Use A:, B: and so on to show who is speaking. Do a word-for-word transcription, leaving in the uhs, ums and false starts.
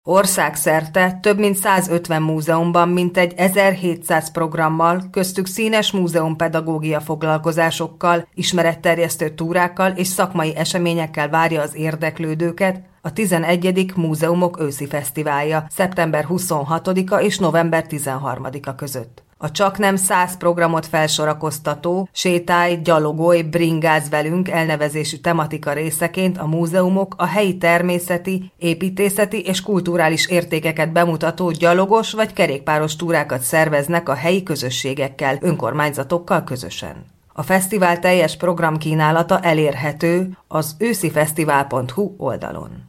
A: Országszerte több mint százötven múzeumban mintegy ezerhétszáz programmal, köztük színes múzeumpedagógia foglalkozásokkal, ismeretterjesztő túrákkal és szakmai eseményekkel várja az érdeklődőket a tizenegyedik Múzeumok őszi fesztiválja szeptember huszonhatodika és november tizenharmadika között. A csaknem száz programot felsorakoztató Sétálj, gyalogolj, bringázz velünk elnevezésű tematika részeként a múzeumok a helyi természeti, építészeti és kulturális értékeket bemutató gyalogos vagy kerékpáros túrákat szerveznek a helyi közösségekkel, önkormányzatokkal közösen. A fesztivál teljes programkínálata elérhető az őszifesztivál pont hu oldalon.